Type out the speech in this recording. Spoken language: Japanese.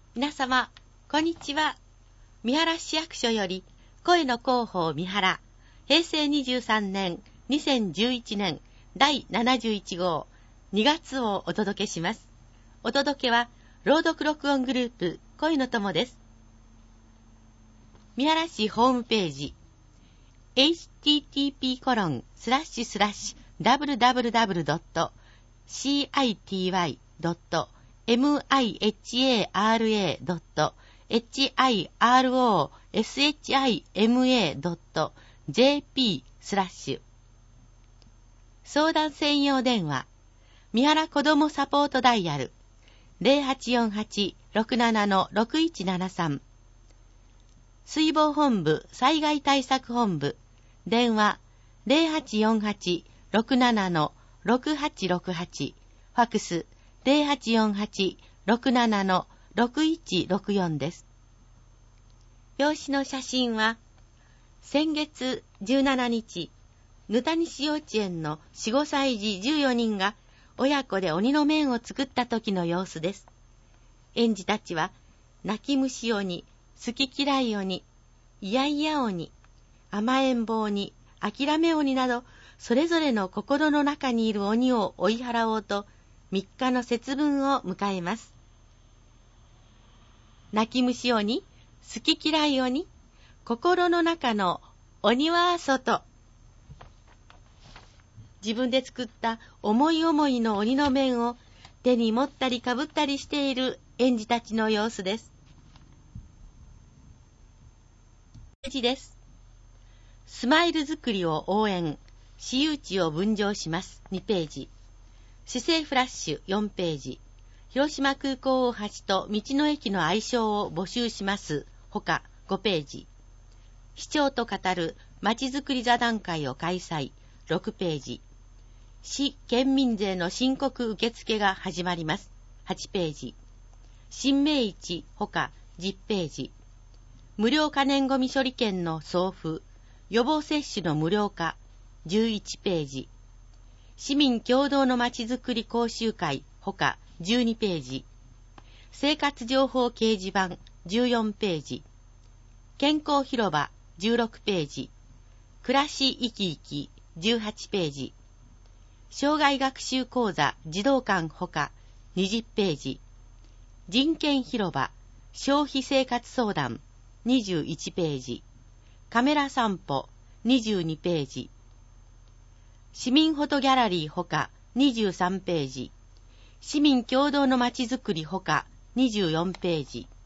皆様、こんにちは。三原市役所より、声の広報三原、平成23年、2011年、第71号、2月をお届けします。お届けは、朗読録音グループ、声の友です。三原市ホームページ、http://www.city.mihara.jp/ 相談専用電話、三原子どもサポートダイヤル 0848-67-6173 水防本部災害対策本部電話 0848-67-6868 ファックス 0848-67-6164 です。表紙の写真は先月17日ぬたにし幼稚園の 4,5 歳児14人が親子で鬼の面を作った時の様子です。園児たちは泣き虫鬼、好き嫌い鬼、いやいや鬼、甘えん坊鬼、諦め鬼などそれぞれの心の中にいる鬼を追い払おうと3日の節分を迎えます。泣き虫鬼、好き嫌い鬼、心の中の鬼は外。自分で作った思い思いの鬼の面を手に持ったりかぶったりしている園児たちの様子です。スマイル作りを応援、私有地を分譲します。2ページ。市政フラッシュ4ページ。広島空港大橋と道の駅の愛称を募集します。他5ページ。市長と語るまちづくり座談会を開催。6ページ。市県民税の申告受付が始まります。8ページ。新明市他10ページ。無料可燃ごみ処理券の送付、予防接種の無料化、11ページ。市民共同のまちづくり講習会、他12ページ。生活情報掲示板、14ページ。健康広場、16ページ。暮らし生き生き、18ページ。障害学習講座、児童館他20ページ。人権広場、消費生活相談、21ページ。カメラ散歩、22ページ。市民フォトギャラリーほか、23ページ。市民共同のまちづくりほか、24ページ。